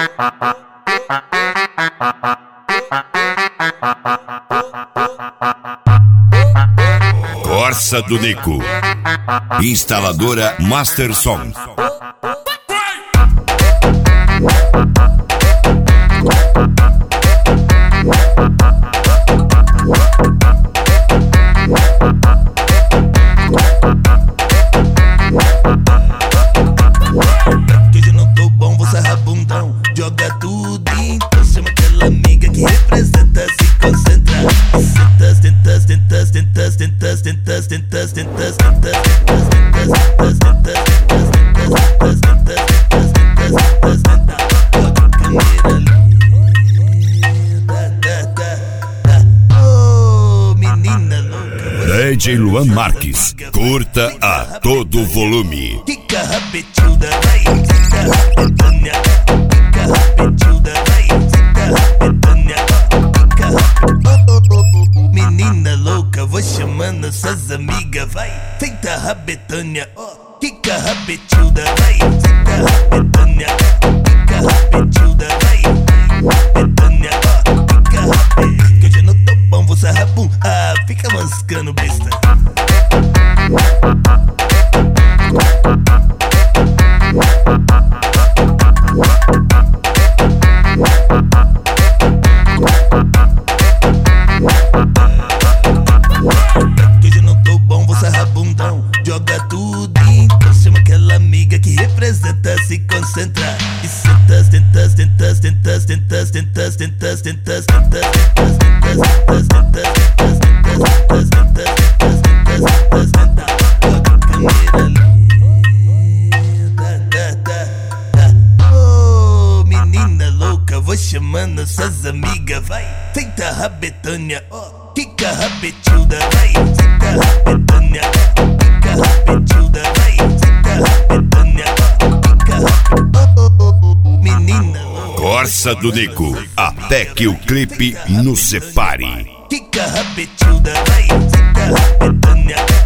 Corsa do Nico, instaladora Master Som. Hoje não tô bom, vou sarrar bundão. Joga tudo, então chama aquela amiga que representa, se concentra. Tentas, tentas, tentas, tentas, tentas, tentas, tentas, tentas, tentas, tentas, tentas, tentas, tentas, tentas, oh, menina louca. DJ Luan Marques, curta a todo volume. Fica rapetuda, vai, fica rapetânia. Fica rapetuda, vai, fica rapetânia. Fica rapetânia. Menina louca, vou chamando suas amigas, vai. Feita rabetânia, fica rapetuda, vai, fica rapetânia. Fica rapetuda, vai, rapetânia, fica rapetânia. Que hoje eu não tô bom, vou sarrar bum. Fica mascando besta. Que hoje eu não tô bom, vou sarrar bundão. Joga tudo, então chama aquela amiga que representa, se concentra. E sentas, tentas, tentas, tentas, tentas, tentas, tentas, tentas, tentas, tentas, tentas, tentas, tentas, tentas, tentas, oh, menina louca, vou chamando suas amigas, vai. Feita rabetânia, fica rapetuda, vai. Fica rabetânia, fica rapetuda, vai. Fica rabetânia, fica rapetuda. Menina louca. Corsa do Nico, até que o clipe nos separe. Fica rapetuda, vai. Fica rabetânia.